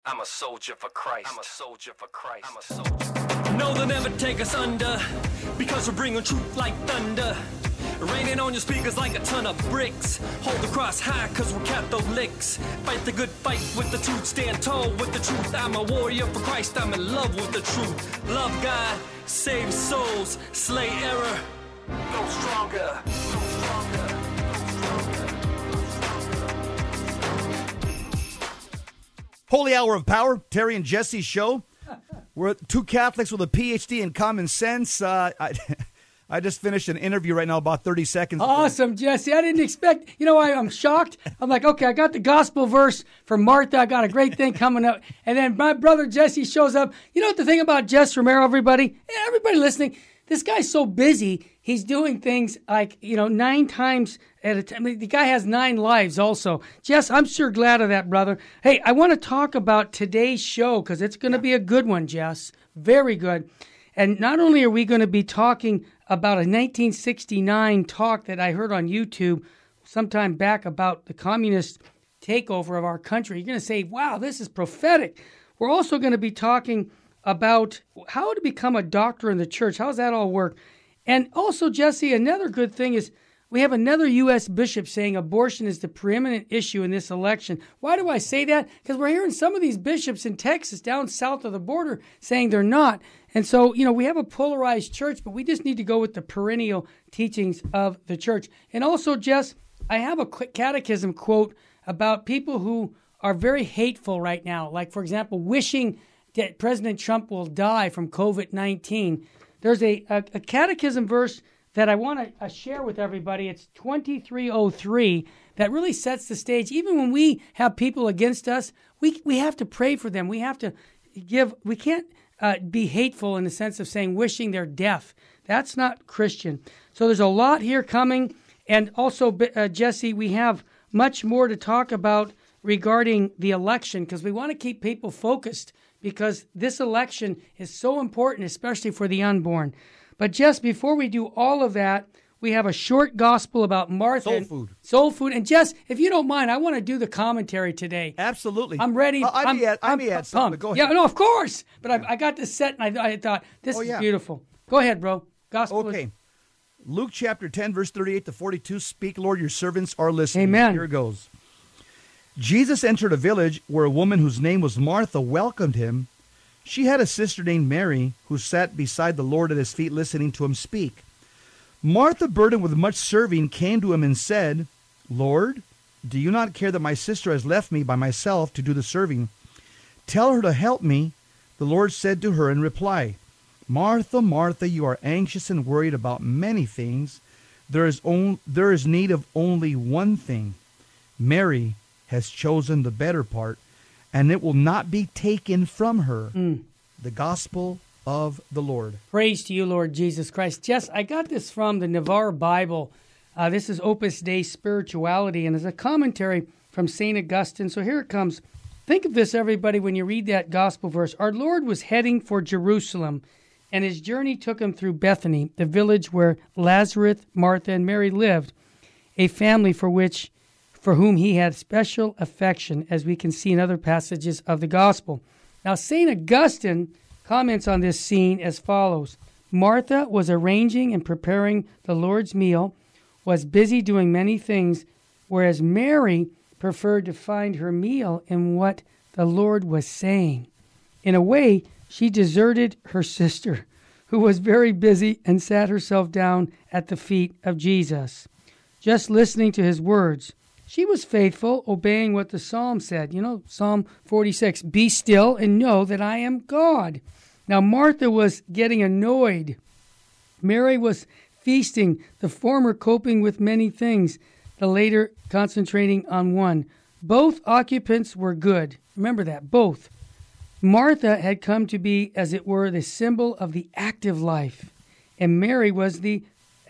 I'm a soldier for Christ. I'm a soldier for Christ. I'm a soldier. No, they'll never take us under, because we're bringing truth like thunder. Raining on your speakers like a ton of bricks. Hold the cross high, cause we're Catholics. Fight the good fight with the truth, stand tall with the truth. I'm a warrior for Christ, I'm in love with the truth. Love God, save souls, slay error. Go stronger. Go stronger. Holy Hour of Power, Terry and Jesse's show. We're two Catholics with a PhD in common sense. I just finished an interview right now, about 30 seconds ago. Awesome, Jesse. I didn't expect, I'm shocked. I'm like, okay, I got the gospel verse for Martha. I got a great thing coming up. And then my brother Jesse shows up. You know what the thing about Jess Romero, everybody? Everybody listening, this guy's so busy. He's doing things like, 9 times at a time. I mean, the guy has 9 lives also. Jess, I'm sure glad of that, brother. Hey, I want to talk about today's show because it's going to be a good one, Jess. Very good. And not only are we going to be talking about a 1969 talk that I heard on YouTube sometime back about the communist takeover of our country. You're going to say, wow, this is prophetic. We're also going to be talking about how to become a doctor in the church. How does that all work? And also, Jesse, another good thing is we have another U.S. bishop saying abortion is the preeminent issue in this election. Why do I say that? Because we're hearing some of these bishops in Texas down south of the border saying they're not. And so, we have a polarized church, but we just need to go with the perennial teachings of the church. And also, Jess, I have a catechism quote about people who are very hateful right now. Like, for example, wishing that President Trump will die from COVID-19. There's a catechism verse that I want to share with everybody. It's 2303 that really sets the stage. Even when we have people against us, we have to pray for them. We have to we can't be hateful in the sense of saying wishing their death. That's not Christian. So there's a lot here coming. And also, Jesse, we have much more to talk about regarding the election because we want to keep people focused because this election is so important, especially for the unborn. But Jess, before we do all of that, we have a short gospel about Martha. Soul food. Soul food. And Jess, if you don't mind, I want to do the commentary today. Absolutely. I'm ready. I may add something. Go ahead. Yeah, no, of course. But I got this set and I thought, this is beautiful. Go ahead, bro. Gospel. Okay. Luke chapter 10, verse 38 to 42. Speak, Lord, your servants are listening. Amen. Here it goes. Jesus entered a village where a woman whose name was Martha welcomed him. She had a sister named Mary who sat beside the Lord at his feet listening to him speak. Martha, burdened with much serving, came to him and said, Lord, do you not care that my sister has left me by myself to do the serving? Tell her to help me. The Lord said to her in reply, Martha, Martha, you are anxious and worried about many things. There is need of only one thing. Mary has chosen the better part, and it will not be taken from her. The gospel of the Lord. Praise to you, Lord Jesus Christ. Jess, I got this from the Navarre Bible. This is Opus Dei Spirituality, and it's a commentary from St. Augustine. So here it comes. Think of this, everybody, when you read that gospel verse. Our Lord was heading for Jerusalem, and his journey took him through Bethany, the village where Lazarus, Martha, and Mary lived, a family for whom he had special affection, as we can see in other passages of the gospel. Now, St. Augustine comments on this scene as follows. Martha was arranging and preparing the Lord's meal, was busy doing many things, whereas Mary preferred to find her meal in what the Lord was saying. In a way, she deserted her sister, who was very busy, and sat herself down at the feet of Jesus, just listening to his words. She was faithful, obeying what the psalm said. Psalm 46, be still and know that I am God. Now, Martha was getting annoyed. Mary was feasting, the former coping with many things, the later concentrating on one. Both occupants were good. Remember that, both. Martha had come to be, as it were, the symbol of the active life, and Mary was the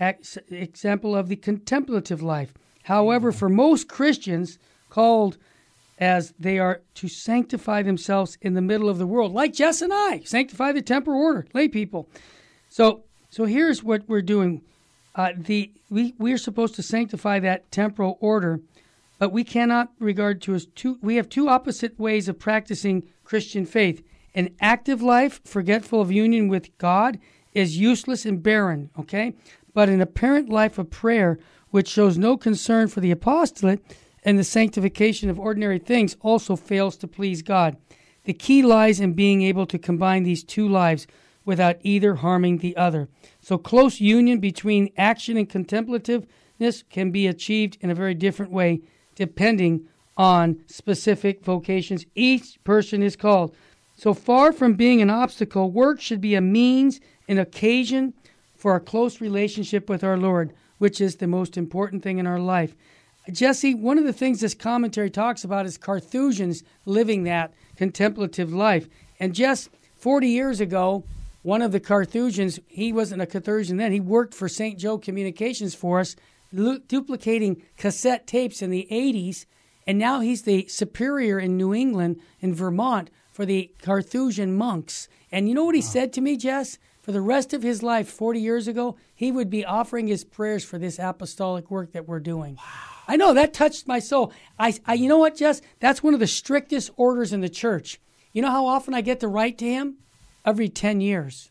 example of the contemplative life. However, for most Christians, called as they are to sanctify themselves in the middle of the world, like Jess and I, sanctify the temporal order, lay people. So here's what we're doing. We are supposed to sanctify that temporal order, but we cannot regard to as two. We have two opposite ways of practicing Christian faith. An active life, forgetful of union with God, is useless and barren, okay? But an apparent life of prayer, which shows no concern for the apostolate and the sanctification of ordinary things, also fails to please God. The key lies in being able to combine these two lives without either harming the other. So close union between action and contemplativeness can be achieved in a very different way, depending on specific vocations each person is called. So far from being an obstacle, work should be a means, an occasion for a close relationship with our Lord, which is the most important thing in our life. Jesse, one of the things this commentary talks about is Carthusians living that contemplative life. And just 40 years ago, one of the Carthusians, he wasn't a Carthusian then, he worked for St. Joe Communications for us, duplicating cassette tapes in the 80s, and now he's the superior in New England, in Vermont, for the Carthusian monks. And you know what he said to me, Jess? For the rest of his life, 40 years ago, he would be offering his prayers for this apostolic work that we're doing. Wow. I know, that touched my soul. I you know what, Jess? That's one of the strictest orders in the church. You know how often I get to write to him? Every 10 years.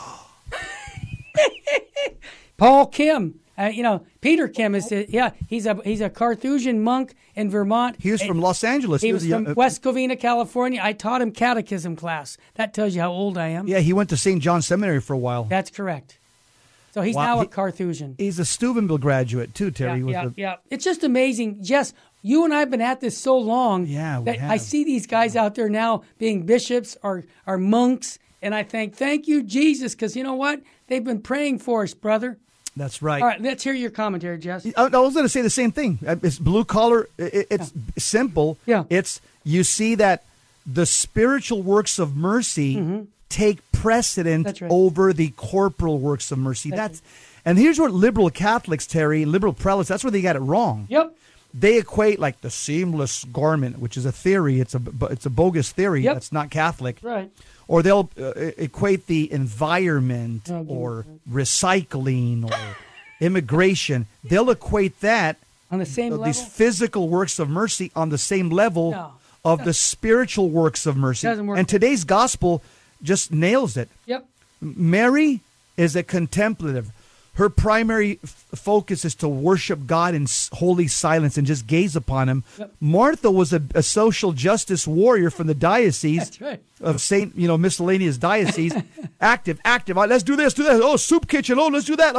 Paul Kim. Peter Kim is he's a Carthusian monk in Vermont. He was from Los Angeles. He was from West Covina, California. I taught him catechism class. That tells you how old I am. Yeah, he went to St. John Seminary for a while. That's correct. So he's now a Carthusian. He's a Steubenville graduate too, Terry. Yeah. It's just amazing. Jess, you and I have been at this so long that I see these guys out there now being bishops or monks, and I think, thank you, Jesus, because you know what? They've been praying for us, brother. That's right. All right, let's hear your commentary, Jess. I was going to say the same thing. It's blue collar. It's simple. Yeah. You see that the spiritual works of mercy take precedent over the corporal works of mercy. And here's where liberal Catholics, Terry, liberal prelates, that's where they got it wrong. Yep. They equate like the seamless garment, which is a theory. It's a bogus theory. Yep. That's not Catholic. Right. Or they'll equate the environment or recycling or immigration. They'll equate that on the same level. These physical works of mercy on the same level of the spiritual works of mercy. Doesn't work. And today's gospel just nails it. Yep. Mary is a contemplative. Her primary focus is to worship God in holy silence and just gaze upon Him. Yep. Martha was a social justice warrior from the diocese of St. Miscellaneous Diocese. active. Let's do this, do that. Oh, soup kitchen. Oh, let's do that.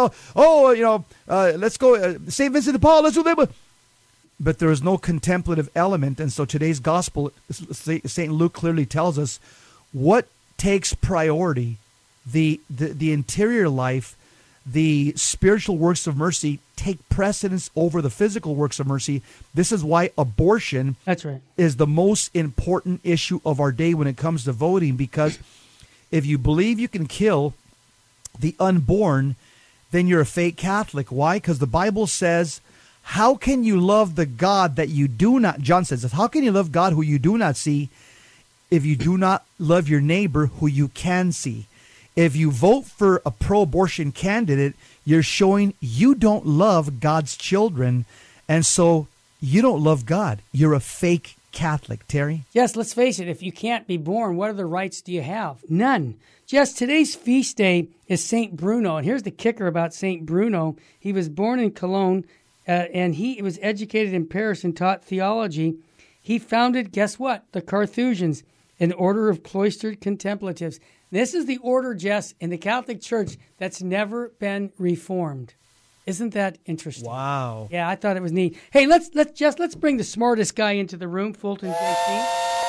Let's go. St. Vincent de Paul. Let's do that. But there is no contemplative element, and so today's gospel, St. Luke clearly tells us what takes priority. The interior life. The spiritual works of mercy take precedence over the physical works of mercy. This is why abortion is the most important issue of our day when it comes to voting, because if you believe you can kill the unborn, then you're a fake Catholic. Why? Because the Bible says, how can you love the God that you do not, John says this, how can you love God who you do not see if you do not love your neighbor who you can see? If you vote for a pro-abortion candidate, you're showing you don't love God's children, and so you don't love God. You're a fake Catholic, Terry. Yes, let's face it. If you can't be born, what other rights do you have? None. Jess, today's feast day is St. Bruno, and here's the kicker about St. Bruno. He was born in Cologne, and he was educated in Paris and taught theology. He founded, guess what? The Carthusians, an order of cloistered contemplatives. This is the order, Jess, in the Catholic Church that's never been reformed. Isn't that interesting? Wow. Yeah, I thought it was neat. Hey, let's bring the smartest guy into the room, Fulton JC.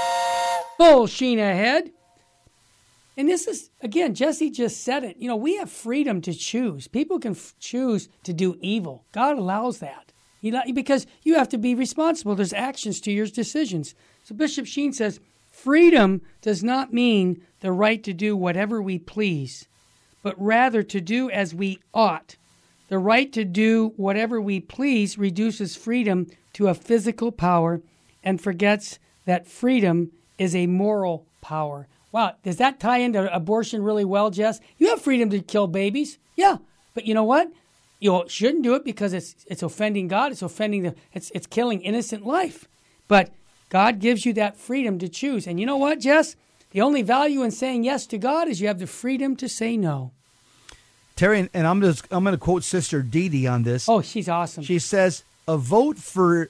Full sheen ahead. And this is, again, Jesse just said it. We have freedom to choose. People can choose to do evil. God allows that. Because you have to be responsible. There's actions to your decisions. So Bishop Sheen says, freedom does not mean the right to do whatever we please, but rather to do as we ought. The right to do whatever we please reduces freedom to a physical power and forgets that freedom is a moral power. Wow, does that tie into abortion really well, Jess? You have freedom to kill babies. Yeah, but you know what? You shouldn't do it because it's offending God. It's offending it's killing innocent life. But God gives you that freedom to choose. And you know what, Jess? The only value in saying yes to God is you have the freedom to say no. Terry, and I'm going to quote Sister Dee Dee on this. Oh, she's awesome. She says, a vote for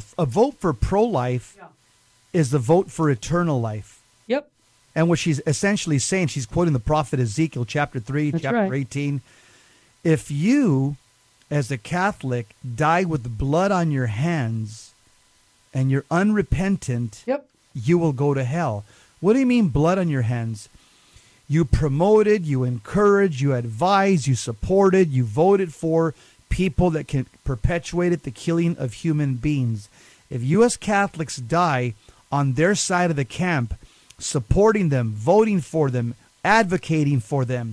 pro-life is the vote for eternal life. Yep. And what she's essentially saying, she's quoting the prophet Ezekiel, chapter 3, That's chapter right. 18. If you, as a Catholic, die with blood on your hands and you're unrepentant, you will go to hell. What do you mean blood on your hands? You promoted, you encouraged, you advised, you supported, you voted for people that can perpetuate the killing of human beings. If you as Catholics die on their side of the camp, supporting them, voting for them, advocating for them,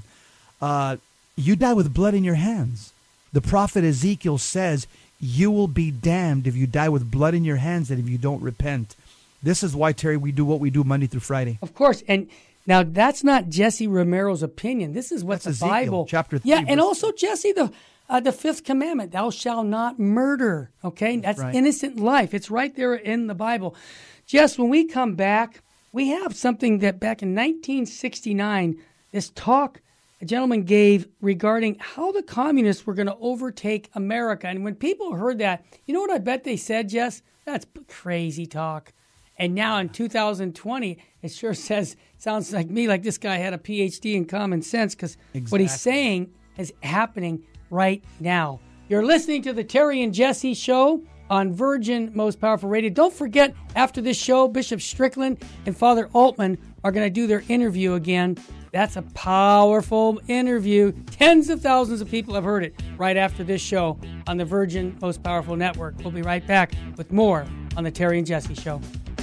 you die with blood in your hands. The prophet Ezekiel says you will be damned if you die with blood in your hands and if you don't repent. This is why, Terry, we do what we do Monday through Friday. Of course. And now that's not Jesse Romero's opinion. This is what That's the Ezekiel, Bible. chapter 3. Yeah, and also, Jesse, the fifth commandment, thou shalt not murder. Okay, that's right. innocent life. It's right there in the Bible. Jess, when we come back, we have something that back in 1969, this talk a gentleman gave regarding how the communists were going to overtake America. And when people heard that, you know what I bet they said, Jess? That's crazy talk. And now in 2020, it sure sounds like me, like this guy had a PhD in common sense, because what he's saying is happening right now. You're listening to the Terry and Jesse Show on Virgin Most Powerful Radio. Don't forget, after this show, Bishop Strickland and Father Altman are going to do their interview again. That's a powerful interview. Tens of thousands of people have heard it right after this show on the Virgin Most Powerful Network. We'll be right back with more on the Terry and Jesse Show.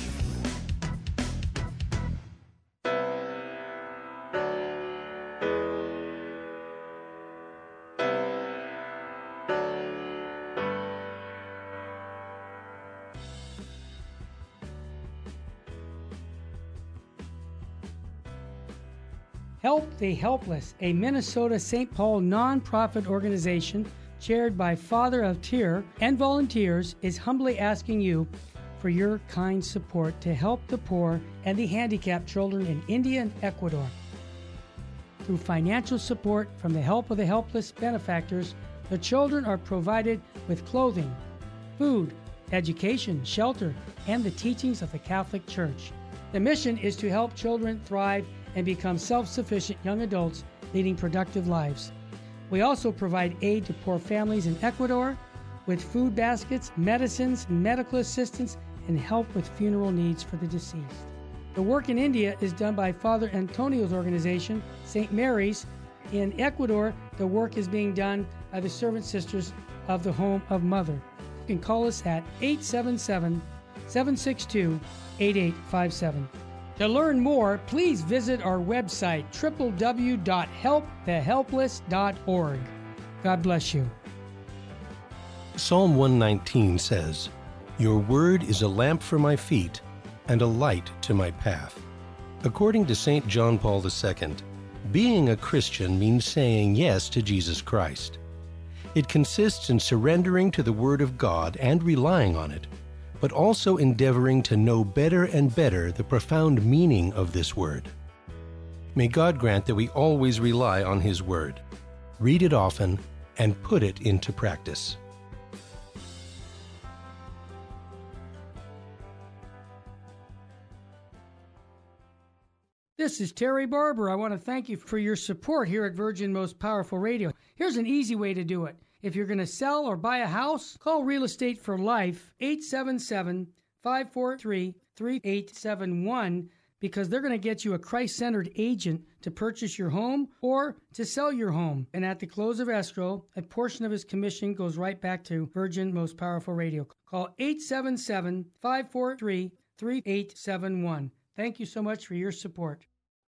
Help the Helpless, a Minnesota St. Paul nonprofit organization chaired by Father of Tyr and volunteers, is humbly asking you for your kind support to help the poor and the handicapped children in India and Ecuador. Through financial support from the Help of the Helpless benefactors, the children are provided with clothing, food, education, shelter, and the teachings of the Catholic Church. The mission is to help children thrive and become self-sufficient young adults leading productive lives. We also provide aid to poor families in Ecuador with food baskets, medicines, medical assistance, and help with funeral needs for the deceased. The work in India is done by Father Antonio's organization, St. Mary's. In Ecuador, the work is being done by the Servant Sisters of the Home of Mother. You can call us at 877-762-8857. To learn more, please visit our website, www.helpthehelpless.org. God bless you. Psalm 119 says, "Your word is a lamp for my feet and a light to my path." According to St. John Paul II, being a Christian means saying yes to Jesus Christ. It consists in surrendering to the Word of God and relying on it, but also endeavoring to know better and better the profound meaning of this Word. May God grant that we always rely on His Word, read it often, and put it into practice. This is Terry Barber. I want to thank you for your support here at Virgin Most Powerful Radio. Here's an easy way to do it. If you're going to sell or buy a house, call Real Estate for Life, 877-543-3871, because they're going to get you a Christ-centered agent to purchase your home or to sell your home. And at the close of escrow, a portion of his commission goes right back to Virgin Most Powerful Radio. Call 877-543-3871. Thank you so much for your support.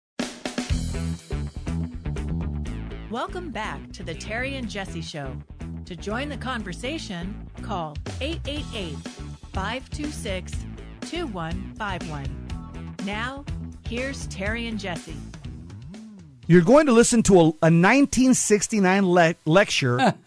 Welcome back to the Terry and Jesse Show. To join the conversation, call 888-526-2151. Now, here's Terry and Jesse. You're going to listen to a 1969 lecture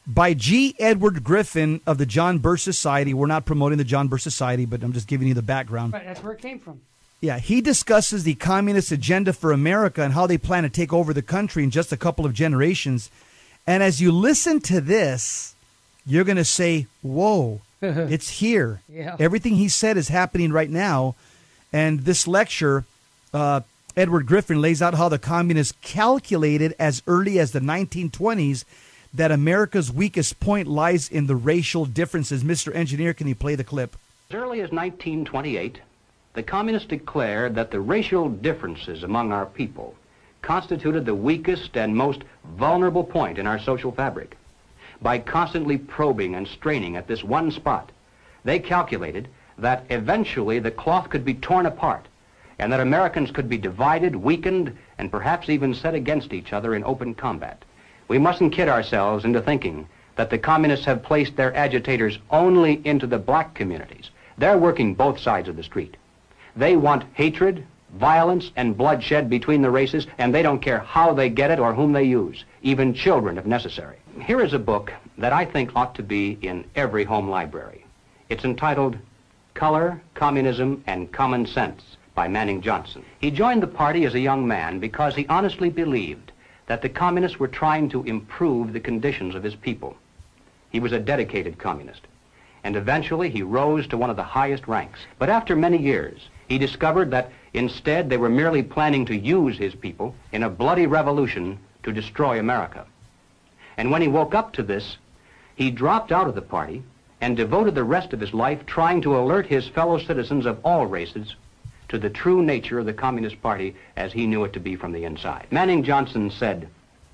by G. Edward Griffin of the John Birch Society. We're not promoting the John Birch Society, but I'm just giving you the background. Right, that's where it came from. Yeah, he discusses the communist agenda for America and how they plan to take over the country in just a couple of generations. And as you listen to this, you're going to say, whoa, it's here. Yeah. Everything he said is happening right now. And this lecture, Edward Griffin lays out how the communists calculated as early as the 1920s that America's weakest point lies in the racial differences. Mr. Engineer, can you play the clip? As early as 1928, the communists declared that the racial differences among our people constituted the weakest and most vulnerable point in our social fabric. By constantly probing and straining at this one spot, they calculated that eventually the cloth could be torn apart and that Americans could be divided, weakened, and perhaps even set against each other in open combat. We mustn't kid ourselves into thinking that the communists have placed their agitators only into the black communities. They're working both sides of the street. They want hatred, violence, and bloodshed between the races, and they don't care how they get it or whom they use, even children if necessary. Here is a book that I think ought to be in every home library. It's entitled Color, Communism, and Common Sense by Manning Johnson. He joined the party as a young man because he honestly believed that the communists were trying to improve the conditions of his people. He was a dedicated communist, and eventually he rose to one of the highest ranks. But after many years, he discovered that instead they were merely planning to use his people in a bloody revolution to destroy America. And when he woke up to this, he dropped out of the party and devoted the rest of his life trying to alert his fellow citizens of all races to the true nature of the Communist Party as he knew it to be from the inside. Manning Johnson said,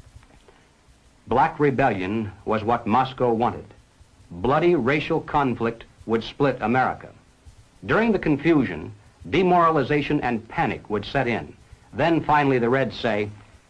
"Black rebellion was what Moscow wanted. Bloody racial conflict would split America. During the confusion, demoralization and panic would set in. Then finally the Reds say,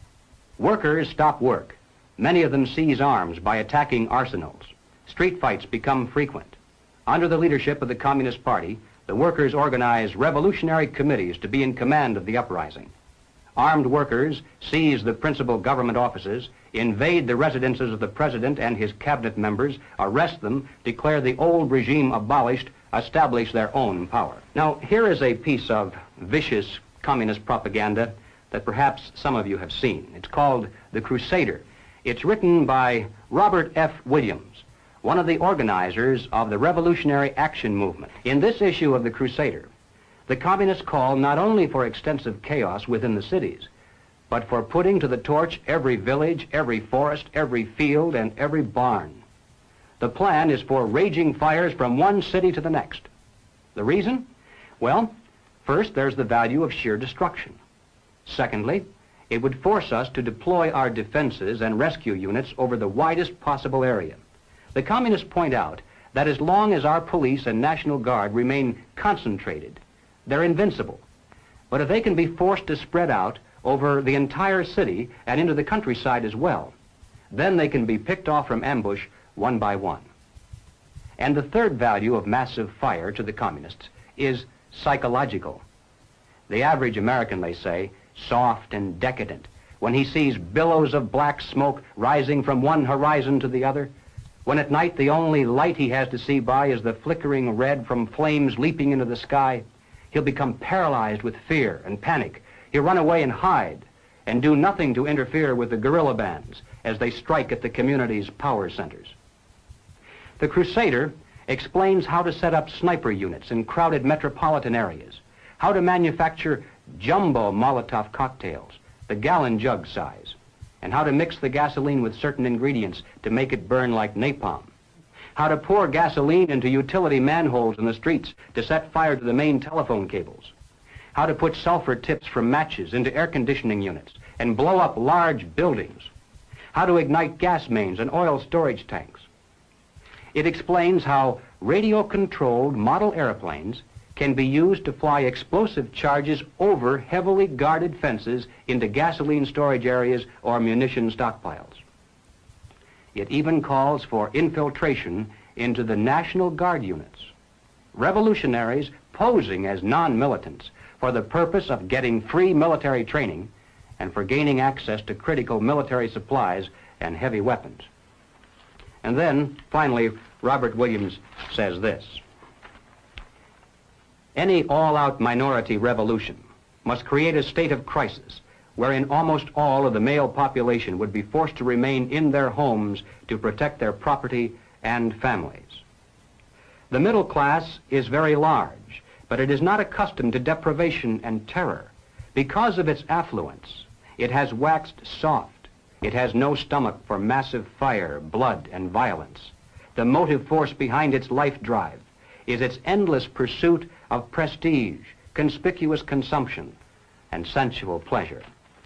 workers stop work. Many of them seize arms by attacking arsenals. Street fights become frequent. Under the leadership of the Communist Party, the workers organize revolutionary committees to be in command of the uprising. Armed workers seize the principal government offices, invade the residences of the president and his cabinet members, arrest them, declare the old regime abolished, establish their own power." Now, here is a piece of vicious communist propaganda that perhaps some of you have seen. It's called The Crusader. It's written by Robert F. Williams, one of the organizers of the Revolutionary Action Movement. In this issue of The Crusader, the communists call not only for extensive chaos within the cities, but for putting to the torch every village, every forest, every field, and every barn. The plan is for raging fires from one city to the next. The reason? Well, first, there's the value of sheer destruction. Secondly, it would force us to deploy our defenses and rescue units over the widest possible area. The communists point out that as long as our police and National Guard remain concentrated, they're invincible. But if they can be forced to spread out over the entire city and into the countryside as well, then they can be picked off from ambush one by one. And the third value of massive fire to the communists is psychological. The average American, they say, soft and decadent, when he sees billows of black smoke rising from one horizon to the other, when at night the only light he has to see by is the flickering red from flames leaping into the sky, he'll become paralyzed with fear and panic. He'll run away and hide and do nothing to interfere with the guerrilla bands as they strike at the community's power centers. The Crusader explains how to set up sniper units in crowded metropolitan areas, how to manufacture jumbo Molotov cocktails, the gallon jug size, and how to mix the gasoline with certain ingredients to make it burn like napalm, how to pour gasoline into utility manholes in the streets to set fire to the main telephone cables, how to put sulfur tips from matches into air conditioning units and blow up large buildings, how to ignite gas mains and oil storage tanks. It explains how radio-controlled model airplanes can be used to fly explosive charges over heavily guarded fences into gasoline storage areas or munition stockpiles. It even calls for infiltration into the National Guard units, revolutionaries posing as non-militants for the purpose of getting free military training and for gaining access to critical military supplies and heavy weapons. And then, finally, Robert Williams says this: any all-out minority revolution must create a state of crisis wherein almost all of the male population would be forced to remain in their homes to protect their property and families. The middle class is very large, but it is not accustomed to deprivation and terror. Because of its affluence, it has waxed soft. It has no stomach for massive fire, blood, and violence. The motive force behind its life drive is its endless pursuit of prestige, conspicuous consumption, and sensual pleasure.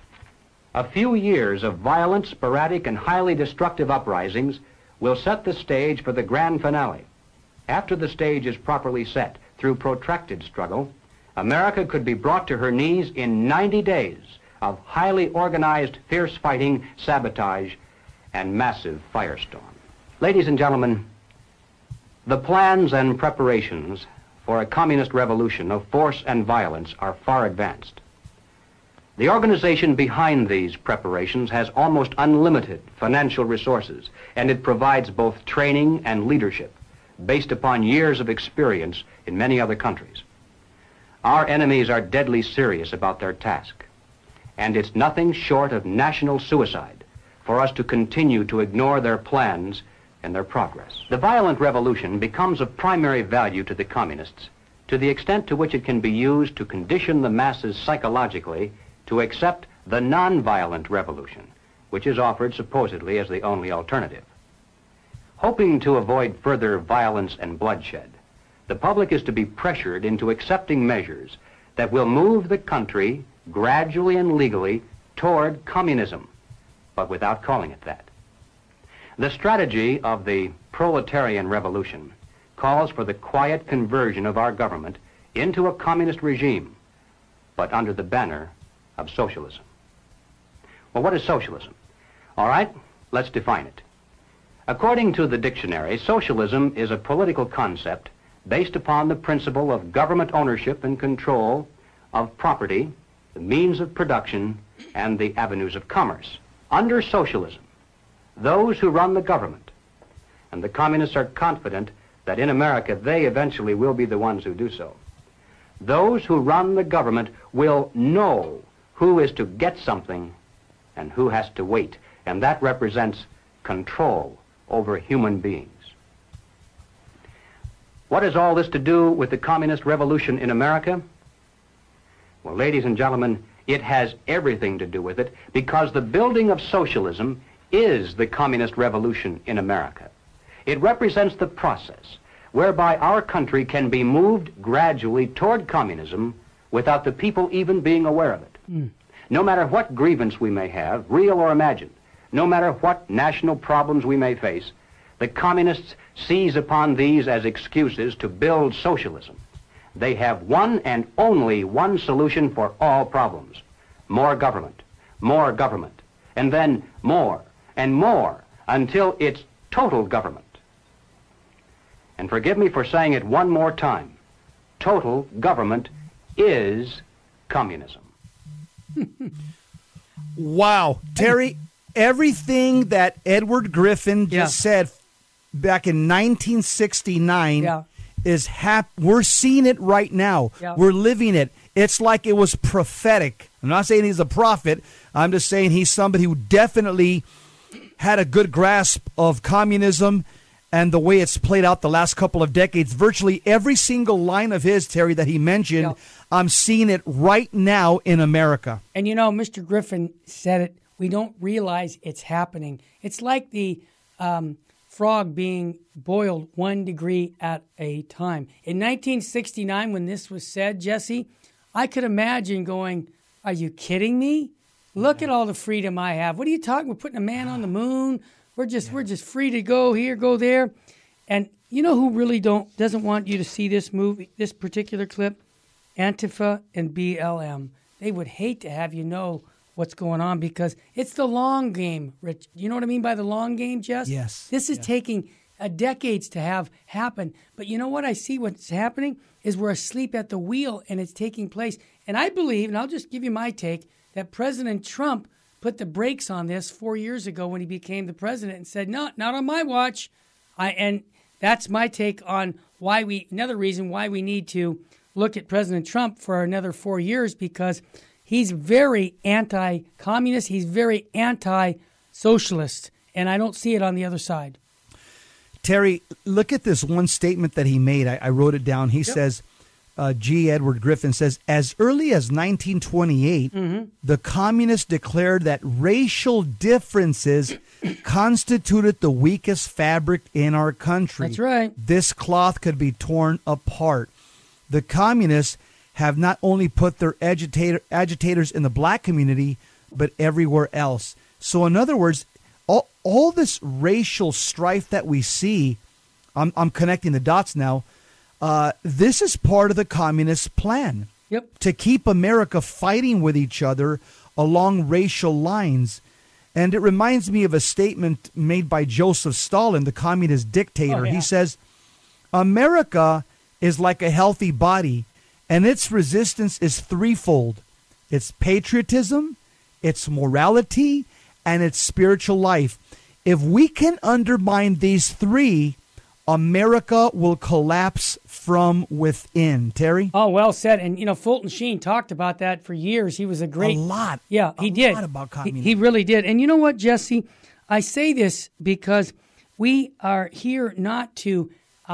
A few years of violent, sporadic, and highly destructive uprisings will set the stage for the grand finale. After the stage is properly set through protracted struggle, America could be brought to her knees in 90 days of highly organized, fierce fighting, sabotage, and massive firestorm. Ladies and gentlemen, the plans and preparations for a communist revolution of force and violence are far advanced. The organization behind these preparations has almost unlimited financial resources, and it provides both training and leadership based upon years of experience in many other countries. Our enemies are deadly serious about their task, and it's nothing short of national suicide for us to continue to ignore their plans and their progress. The violent revolution becomes of primary value to the communists to the extent to which it can be used to condition the masses psychologically to accept the non-violent revolution, which is offered supposedly as the only alternative. Hoping to avoid further violence and bloodshed, the public is to be pressured into accepting measures that will move the country gradually and legally toward communism, but without calling it that. The strategy of the proletarian revolution calls for the quiet conversion of our government into a communist regime, but under the banner of socialism. Well, what is socialism? All right, let's define it. According to the dictionary, socialism is a political concept based upon the principle of government ownership and control of property, the means of production, and the avenues of commerce. Under socialism, those who run the government, and the communists are confident that in America they eventually will be the ones who do so, those who run the government will know who is to get something and who has to wait, and that represents control over human beings. What has all this to do with the communist revolution in America? Well, ladies and gentlemen, it has everything to do with it, because the building of socialism is the communist revolution in America. It represents the process whereby our country can be moved gradually toward communism without the people even being aware of it. No matter what grievance we may have, real or imagined, no matter what national problems we may face, the communists seize upon these as excuses to build socialism. They have one and only one solution for all problems: more government, and then more and more until it's total government. And forgive me for saying it one more time, total government is communism. Wow. Terry, everything that Edward Griffin just said back in 1969 is we're seeing it right now. We're living it. It's like it was prophetic. I'm not saying he's a prophet. I'm just saying he's somebody who definitely had a good grasp of communism and the way it's played out the last couple of decades. Virtually every single line of his, Terry, that he mentioned, I'm seeing it right now in America. And you know, Mr. Griffin said it, we don't realize it's happening. It's like the frog being boiled 1 degree at a time. In 1969, when this was said, Jesse, I could imagine going, are you kidding me? Look at all the freedom I have. What are you talking? We're putting a man on the moon. We're just free to go here, go there. And you know who really doesn't want you to see this movie, this particular clip? Antifa and BLM. They would hate to have you know what's going on because it's the long game, Rich. You know what I mean by the long game, Jess? Yes. This is taking decades to have happen. But you know what I see what's happening is we're asleep at the wheel and it's taking place. And I believe, and I'll just give you my take, that President Trump put the brakes on this 4 years ago when he became the president and said, no, not on my watch. And that's my take on another reason why we need to look at President Trump for another 4 years, because he's very anti-communist. He's very anti-socialist. And I don't see it on the other side. Terry, look at this one statement that he made. I wrote it down. He says, G. Edward Griffin says, as early as 1928, the communists declared that racial differences constituted the weakest fabric in our country. That's right. This cloth could be torn apart. The communists have not only put their agitators in the black community, but everywhere else. So in other words, all this racial strife that we see, I'm connecting the dots now, this is part of the communist plan. Yep. To keep America fighting with each other along racial lines. And it reminds me of a statement made by Joseph Stalin, the communist dictator. He says, America is like a healthy body, and its resistance is threefold. It's patriotism, it's morality, and its spiritual life. If we can undermine these three, America will collapse from within. Terry? Oh, well said. And, Fulton Sheen talked about that for years. He was a great... A lot. Yeah, he did. A lot about communism. He really did. And you know what, Jesse? I say this because we are here not to,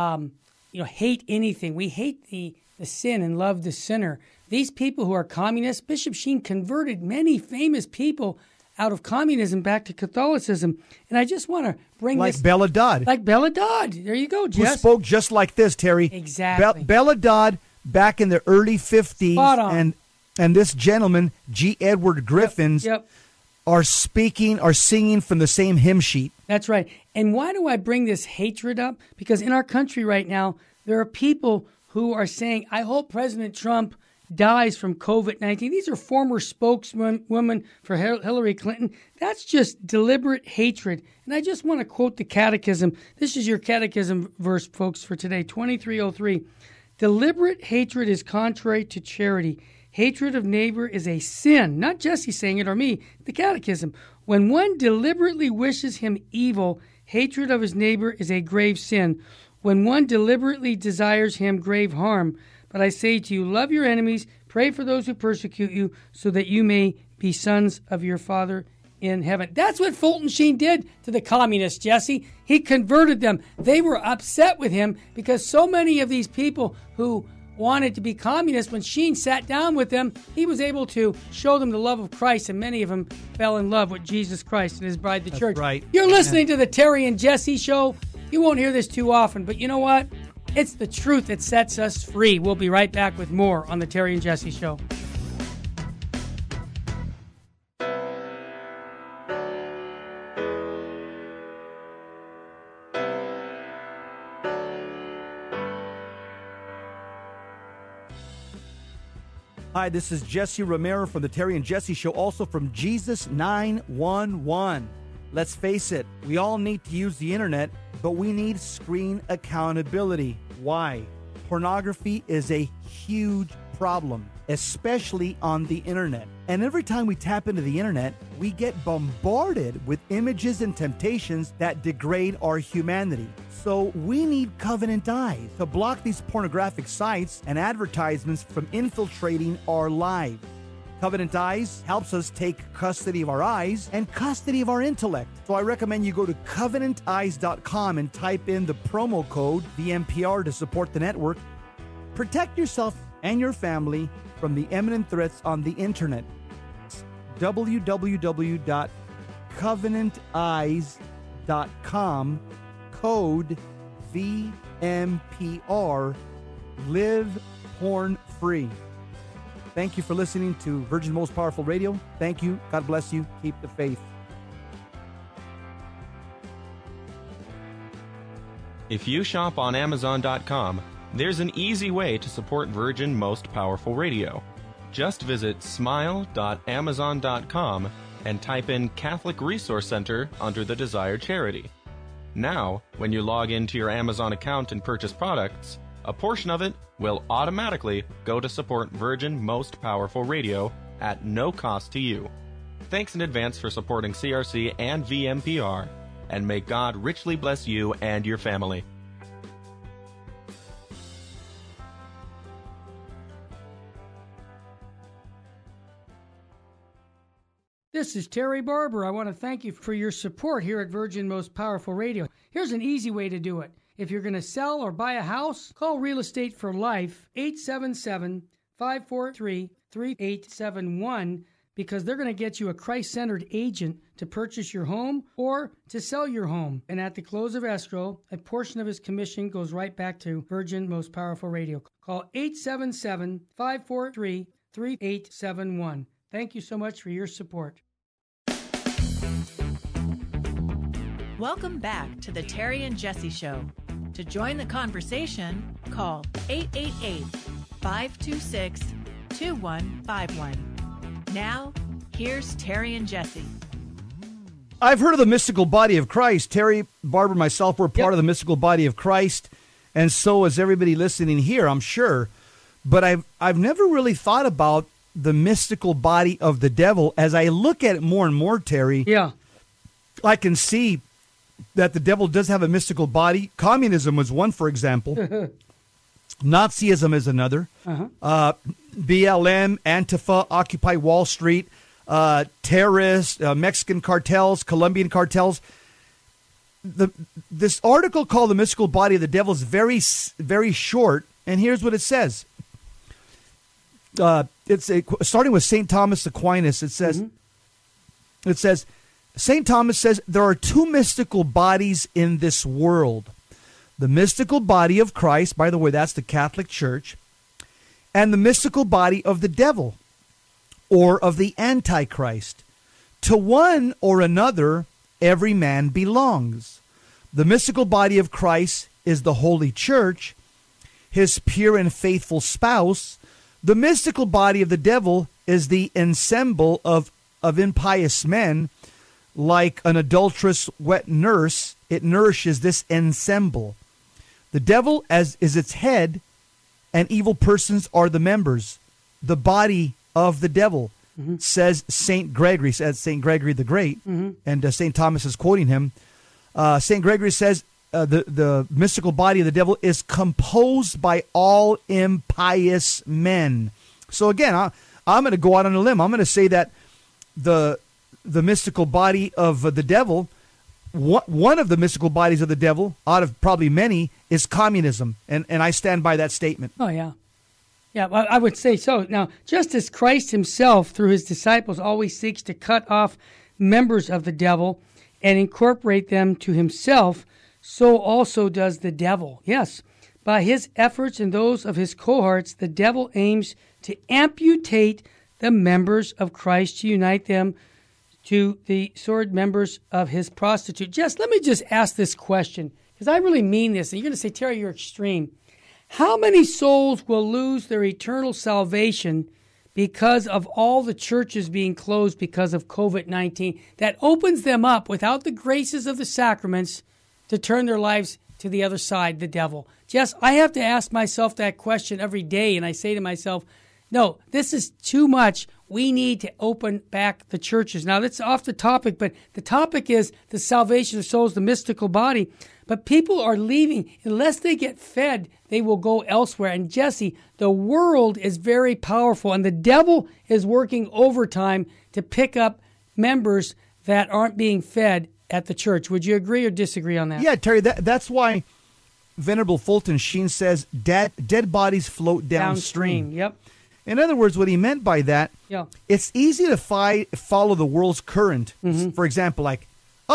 hate anything. We hate the sin and love the sinner. These people who are communists, Bishop Sheen converted many famous people out of communism back to Catholicism. And I just want to bring like this... Bella Dodd. Like Bella Dodd. There you go, Jess. Who spoke just like this, Terry. Exactly. Bella Dodd back in the early 50s. Spot on. And this gentleman, G. Edward Griffins, Yep. are singing from the same hymn sheet. That's right. And why do I bring this hatred up? Because in our country right now, there are people who are saying, I hope President Trump dies from COVID-19. These are former spokeswomen for Hillary Clinton. That's just deliberate hatred. And I just want to quote the catechism. This is your catechism verse, folks, for today, 2303. Deliberate hatred is contrary to charity. Hatred of neighbor is a sin. Not Jesse saying it or me, the catechism. When one deliberately wishes him evil, hatred of his neighbor is a grave sin. When one deliberately desires him grave harm. But I say to you, love your enemies, pray for those who persecute you, so that you may be sons of your Father in heaven. That's what Fulton Sheen did to the communists, Jesse. He converted them. They were upset with him because so many of these people who wanted to be communists, when Sheen sat down with them, he was able to show them the love of Christ, and many of them fell in love with Jesus Christ and his bride, the church. Right. You're listening to the Terry and Jesse Show. You won't hear this too often, but you know what? It's the truth that sets us free. We'll be right back with more on the Terry and Jesse Show. Hi, this is Jesse Romero from the Terry and Jesse Show, also from Jesus 911. Let's face it, we all need to use the internet, but we need screen accountability. Why? Pornography is a huge problem, especially on the internet. And every time we tap into the internet, we get bombarded with images and temptations that degrade our humanity. So we need Covenant Eyes to block these pornographic sites and advertisements from infiltrating our lives. Covenant Eyes helps us take custody of our eyes and custody of our intellect. So I recommend you go to covenanteyes.com and type in the promo code VMPR to support the network. Protect yourself and your family from the imminent threats on the internet. www.covenanteyes.com, code VMPR, live porn free. Thank you for listening to Virgin's Most Powerful Radio. Thank you. God bless you. Keep the faith. If you shop on Amazon.com, there's an easy way to support Virgin Most Powerful Radio. Just visit smile.amazon.com and type in Catholic Resource Center under the desired charity. Now, when you log into your Amazon account and purchase products, a portion of it will automatically go to support Virgin Most Powerful Radio at no cost to you. Thanks in advance for supporting CRC and VMPR, and may God richly bless you and your family. This is Terry Barber. I want to thank you for your support here at Virgin Most Powerful Radio. Here's an easy way to do it. If you're going to sell or buy a house, call Real Estate for Life, 877-543-3871, because they're going to get you a Christ-centered agent to purchase your home or to sell your home. And at the close of escrow, a portion of his commission goes right back to Virgin Most Powerful Radio. Call 877-543-3871. Thank you so much for your support. Welcome back to the Terry and Jesse Show. To join the conversation, call 888-526-2151. Now, here's Terry and Jesse. I've heard of the mystical body of Christ. Terry, Barbara, myself, we're part of the mystical body of Christ, and so is everybody listening here, I'm sure. But I've never really thought about the mystical body of the devil. As I look at it more and more, Terry, I can see that the devil does have a mystical body. Communism was one, for example. Nazism is another. BLM, Antifa, Occupy Wall Street, terrorists, Mexican cartels, Colombian cartels. This article called The Mystical Body of the Devil is very, very short, and here's what it says. Starting with St. Thomas Aquinas, it says, St. Thomas says, there are two mystical bodies in this world. The mystical body of Christ, by the way, that's the Catholic Church, and the mystical body of the devil, or of the Antichrist. To one or another, every man belongs. The mystical body of Christ is the Holy Church, his pure and faithful spouse. The mystical body of the devil is the ensemble of impious men. Like an adulterous wet nurse, it nourishes this ensemble. The devil is its head, and evil persons are the members. The body of the devil, says St. Gregory, says St. Gregory the Great, and St. Thomas is quoting him. St. Gregory says the mystical body of the devil is composed by all impious men. So again, I'm going to go out on a limb. I'm going to say that the mystical body of the devil, one of the mystical bodies of the devil, out of probably many, is communism. And I stand by that statement. Oh, yeah. Yeah, well, I would say so. Now, just as Christ himself, through his disciples, always seeks to cut off members of the devil and incorporate them to himself, so also does the devil. Yes, by his efforts and those of his cohorts, the devil aims to amputate the members of Christ, to unite them to the sword members of his prostitute. Jess, let me just ask this question, because I really mean this. And you're going to say, Terry, you're extreme. How many souls will lose their eternal salvation because of all the churches being closed because of COVID-19? That opens them up, without the graces of the sacraments, to turn their lives to the other side, the devil. Jess, I have to ask myself that question every day, and I say to myself, no, this is too much. We need to open back the churches. Now, that's off the topic, but the topic is the salvation of souls, the mystical body. But people are leaving. Unless they get fed, they will go elsewhere. And Jesse, the world is very powerful, and the devil is working overtime to pick up members that aren't being fed at the church. Would you agree or disagree on that? Yeah, Terry, that's why Venerable Fulton Sheen says dead bodies float downstream. Yep. In other words, what he meant by that, it's easy to follow the world's current. For example, like,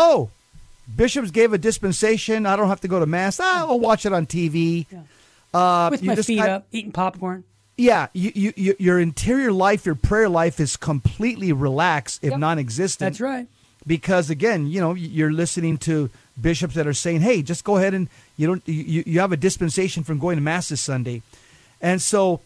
bishops gave a dispensation. I don't have to go to Mass. I'll watch it on TV. With my feet up, eating popcorn. Yeah, your interior life, your prayer life is completely relaxed, if non-existent. That's right. Because, again, you're listening to bishops that are saying, hey, just go ahead and you have a dispensation from going to Mass this Sunday. And so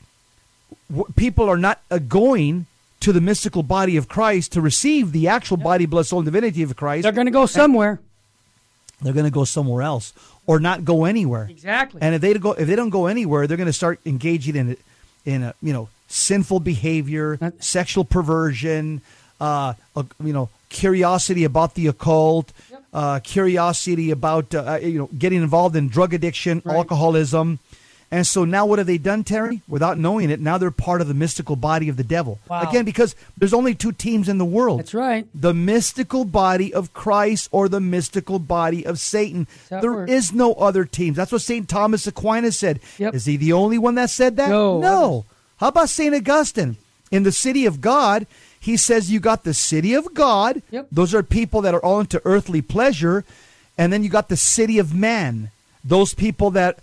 people are not going to the mystical body of Christ to receive the actual body, blood, soul, and divinity of Christ. They're going to go somewhere. They're going to go somewhere else, or not go anywhere. Exactly. And if they don't go anywhere, they're going to start engaging in sinful behavior, sexual perversion, curiosity about the occult, curiosity about getting involved in drug addiction, alcoholism. And so now what have they done, Terry? Without knowing it, now they're part of the mystical body of the devil. Wow. Again, because there's only two teams in the world. That's right. The mystical body of Christ or the mystical body of Satan. There is no other teams. That's what St. Thomas Aquinas said. Yep. Is he the only one that said that? No. How about St. Augustine? In the City of God, he says you got the city of God. Yep. Those are people that are all into earthly pleasure. And then you got the city of man. Those people that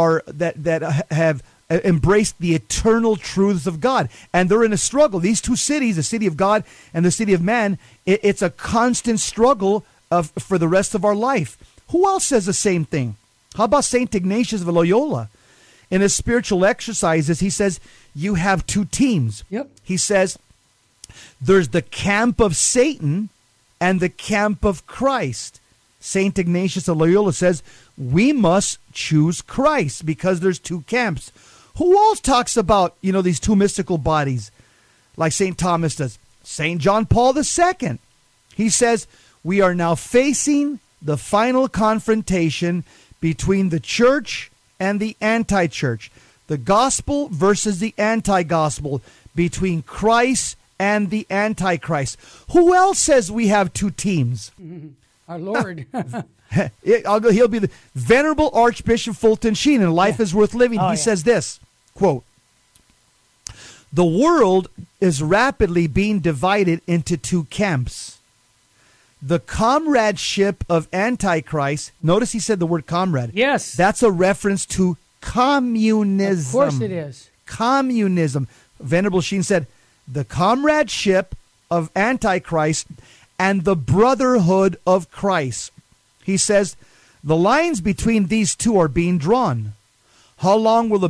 have embraced the eternal truths of God. And they're in a struggle. These two cities, the city of God and the city of man, it's a constant struggle for the rest of our life. Who else says the same thing? How about St. Ignatius of Loyola? In his spiritual exercises, he says, you have two teams. Yep. He says, there's the camp of Satan and the camp of Christ. St. Ignatius of Loyola says, we must choose Christ because there's two camps. Who else talks about, these two mystical bodies like St. Thomas does? St. John Paul II. He says, we are now facing the final confrontation between the church and the anti-church. The gospel versus the anti-gospel, between Christ and the antichrist. Who else says we have two teams? Our Lord. He'll be the Venerable Archbishop Fulton Sheen in Life is Worth Living. He says this, quote, the world is rapidly being divided into two camps. The comradeship of Antichrist. Notice he said the word comrade. Yes. That's a reference to communism. Of course it is. Communism. Venerable Sheen said, the comradeship of Antichrist and the brotherhood of Christ. He says, the lines between these two are being drawn. How long will the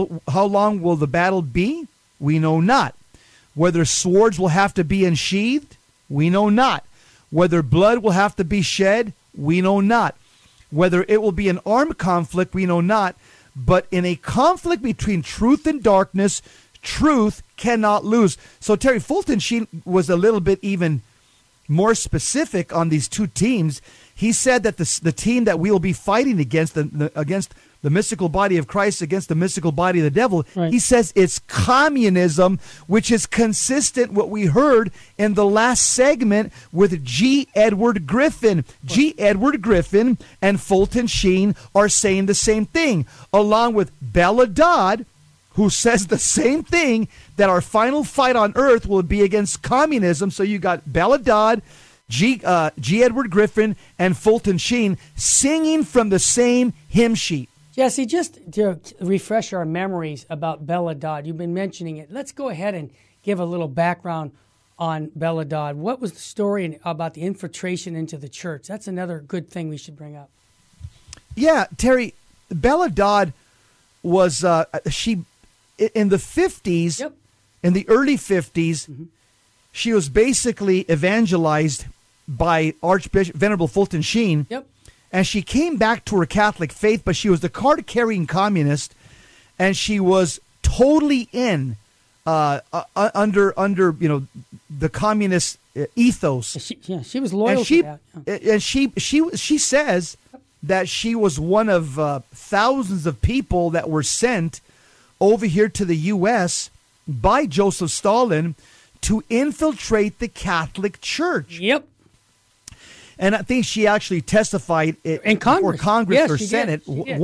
battle be? We know not. Whether swords will have to be unsheathed? We know not. Whether blood will have to be shed? We know not. Whether it will be an armed conflict? We know not. But in a conflict between truth and darkness, truth cannot lose. So Terry, Fulton Sheen was a little bit even more specific on these two teams. He said that the team that we will be fighting against, against the mystical body of Christ, against the mystical body of the devil, he says it's communism, which is consistent what we heard in the last segment with G. Edward Griffin. G. Edward Griffin and Fulton Sheen are saying the same thing, along with Bella Dodd, who says the same thing, that our final fight on earth will be against communism. So you got Bella Dodd, G. Edward Griffin, and Fulton Sheen singing from the same hymn sheet. Jesse, just to refresh our memories about Bella Dodd, you've been mentioning it. Let's go ahead and give a little background on Bella Dodd. What was the story about the infiltration into the church? That's another good thing we should bring up. Yeah, Terry, Bella Dodd was, she, in the 50s, in the early 50s, she was basically evangelized by Archbishop Venerable Fulton Sheen. And she came back to her Catholic faith, but she was the card-carrying communist, and she was totally in under the communist ethos. She was loyal to that. And she says that she was one of thousands of people that were sent over here to the U.S. by Joseph Stalin to infiltrate the Catholic Church. And I think she actually testified in Congress, or Senate.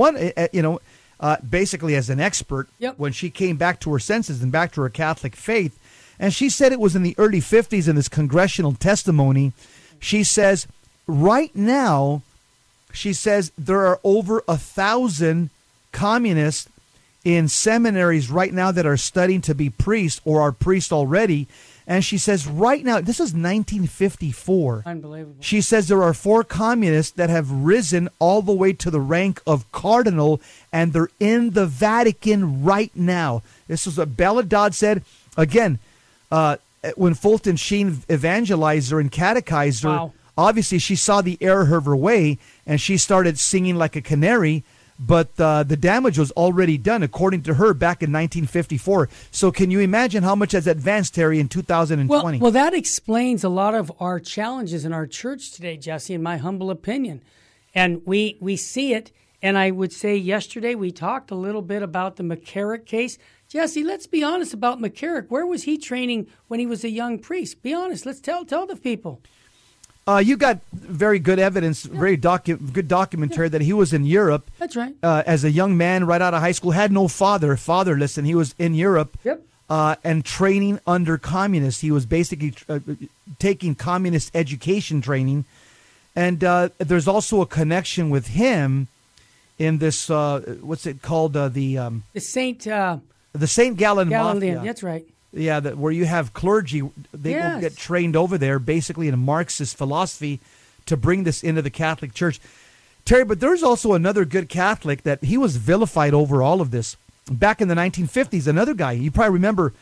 Basically as an expert when she came back to her senses and back to her Catholic faith. And she said it was in the early 50s in this congressional testimony. She says, right now, she says there are over 1,000 communists in seminaries right now that are studying to be priests or are priests already. And she says right now, this is 1954. Unbelievable. She says there are 4 communists that have risen all the way to the rank of cardinal, and they're in the Vatican right now. This is what Bella Dodd said. Again, when Fulton Sheen evangelized her and catechized her, obviously she saw the error of her way, and she started singing like a canary. but the damage was already done, according to her, back in 1954. So can you imagine how much has advanced, Terry, in 2020? Well, that explains a lot of our challenges in our church today, Jesse, in my humble opinion. And we see it. And I would say yesterday we talked a little bit about the McCarrick case. Jesse, let's be honest about McCarrick. Where was he training when he was a young priest? Be honest. Let's tell the people. You got very good evidence, very good documentary that he was in Europe. That's right. As a young man, right out of high school, had no fatherless, and he was in Europe. Yep. And training under communists. He was basically taking communist education training. And there's also a connection with him in this, what's it called? The St. Gallen Mafia. That's right. Yeah, where you have clergy, they will get trained over there basically in a Marxist philosophy to bring this into the Catholic Church. Terry, but there's also another good Catholic that he was vilified over all of this. Back in the 1950s, another guy, you probably remember,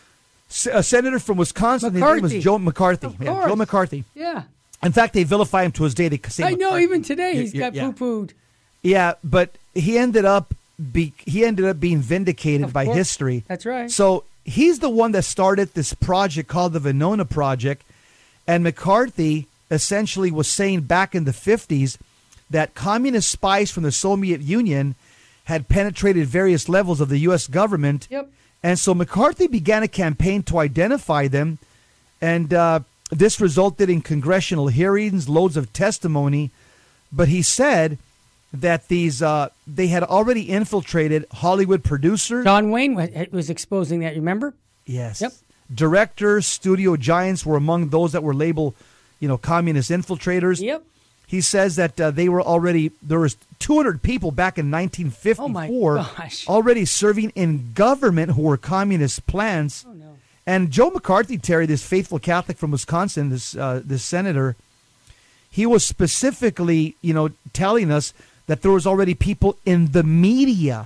a senator from Wisconsin, McCarthy. His name was Joe McCarthy. Of course. Joe McCarthy. Yeah. In fact, they vilify him to his day. They say I know, McCarthy. even today he's got poo-pooed. Yeah, but he ended up being vindicated by history. That's right. So he's the one that started this project called the Venona Project, and McCarthy essentially was saying back in the 50s that communist spies from the Soviet Union had penetrated various levels of the U.S. government. Yep. And so McCarthy began a campaign to identify them, and this resulted in congressional hearings, loads of testimony. But he said that they had already infiltrated Hollywood producers. John Wayne was exposing that, remember? Yes. Yep. Directors, studio giants were among those that were labeled, communist infiltrators. Yep. He says that there was 200 people back in 1954 already serving in government who were communist plants. Oh, no. And Joe McCarthy, Terry, this faithful Catholic from Wisconsin, this senator, he was specifically, telling us that there was already people in the media,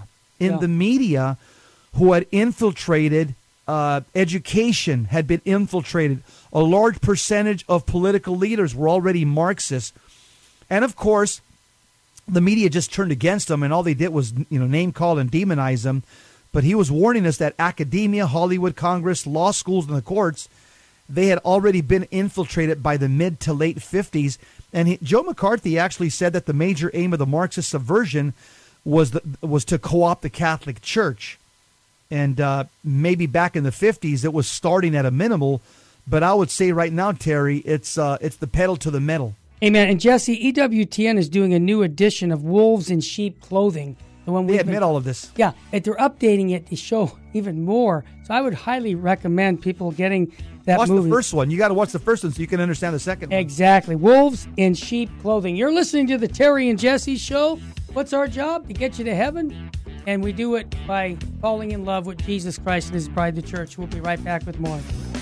who had infiltrated education, had been infiltrated. A large percentage of political leaders were already Marxists. And of course, the media just turned against him, and all they did was, name call and demonize him. But he was warning us that academia, Hollywood, Congress, law schools, and the courts, they had already been infiltrated by the mid to late 50s. And Joe McCarthy actually said that the major aim of the Marxist subversion was to co-opt the Catholic Church. And maybe back in the 50s, it was starting at a minimal. But I would say right now, Terry, it's the pedal to the metal. Amen. And Jesse, EWTN is doing a new edition of Wolves in Sheep Clothing. The one they admit all of this. Yeah, and they're updating it to show even more. So I would highly recommend people getting that movie. Watch the first one. You got to watch the first one so you can understand the second one. Exactly. Wolves in Sheep Clothing. You're listening to the Terry and Jesse Show. What's our job? To get you to heaven. And we do it by falling in love with Jesus Christ and his bride, the church. We'll be right back with more.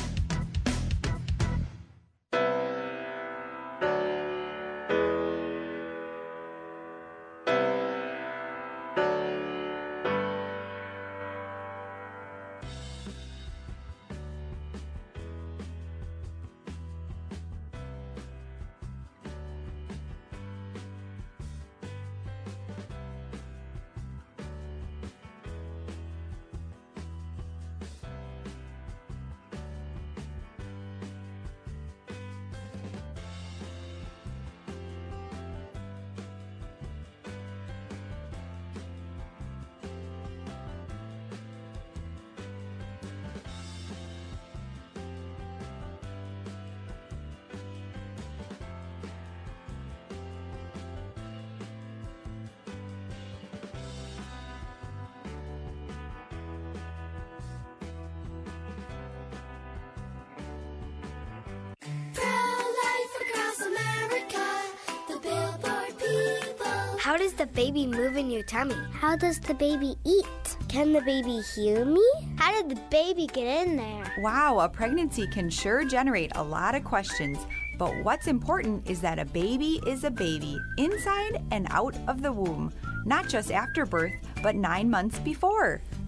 How does the baby move in your tummy? How does the baby eat? Can the baby hear me? How did the baby get in there? Wow, a pregnancy can sure generate a lot of questions. But what's important is that a baby is a baby, inside and out of the womb. Not just after birth, but 9 months before.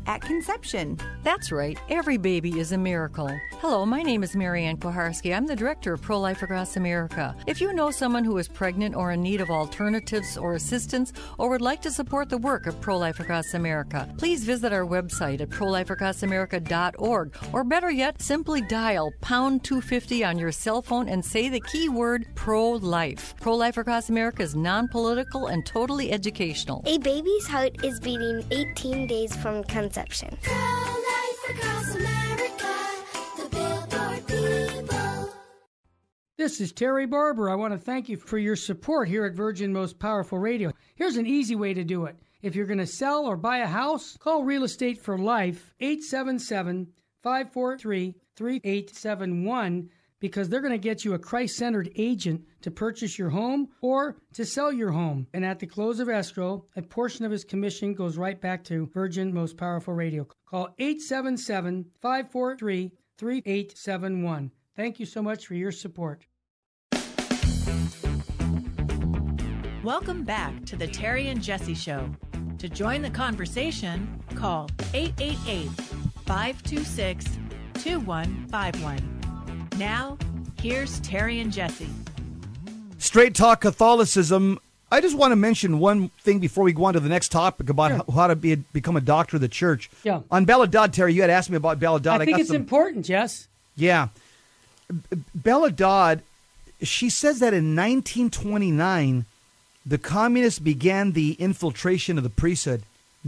at conception. That's right. Every baby is a miracle. Hello, my name is Marianne Koharski. I'm the director of Pro-Life Across America. If you know someone who is pregnant or in need of alternatives or assistance or would like to support the work of Pro-Life Across America, please visit our website at prolifeacrossamerica.org, or better yet, simply dial pound 250 on your cell phone and say the keyword pro-life. Pro-Life Across America is non-political and totally educational. A baby's heart is beating 18 days from conception. Pro-Life Across America, the Billboard people. This is Terry Barber. I want to thank you for your support here at Virgin Most Powerful Radio. Here's an easy way to do it. If you're going to sell or buy a house, call Real Estate for Life, 877-543-3871, because they're going to get you a Christ-centered agent to purchase your home or to sell your home. And at the close of escrow, a portion of his commission goes right back to Virgin Most Powerful Radio. Call 877-543-3871. Thank you so much for your support. Welcome back to the Terry and Jesse Show. To join the conversation, call 888-526-2151. Now, here's Terry and Jesse. Straight Talk Catholicism. I just want to mention one thing before we go on to the next topic about how to become a doctor of the church. Yeah. On Bella Dodd, Terry, you had asked me about Bella Dodd. I think it's important, Jess. Yeah. Bella Dodd, she says that in 1929, the communists began the infiltration of the priesthood.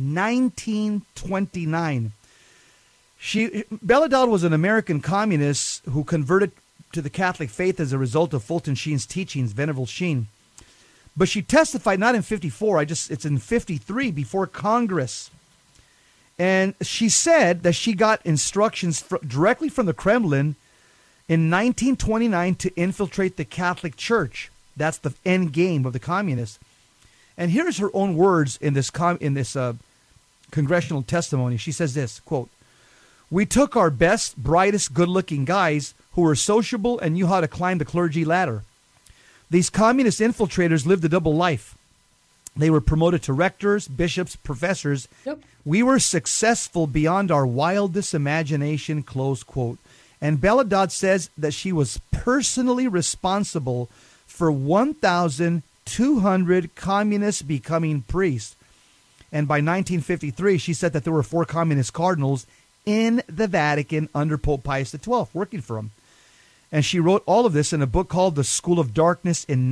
1929. Bella Dodd was an American communist who converted to the Catholic faith as a result of Fulton Sheen's teachings, Venerable Sheen. But she testified not in 54, it's in 53 before Congress. And she said that she got instructions directly from the Kremlin in 1929 to infiltrate the Catholic Church. That's the end game of the communists. And here's her own words in this congressional testimony. She says this, quote, "We took our best, brightest, good-looking guys who were sociable and knew how to climb the clergy ladder. These communist infiltrators lived a double life. They were promoted to rectors, bishops, professors. Yep. We were successful beyond our wildest imagination," close quote. And Bella Dodd says that she was personally responsible for 1,200 communists becoming priests. And by 1953, she said that there were 4 communist cardinals in the Vatican under Pope Pius XII working for him. And she wrote all of this in a book called The School of Darkness in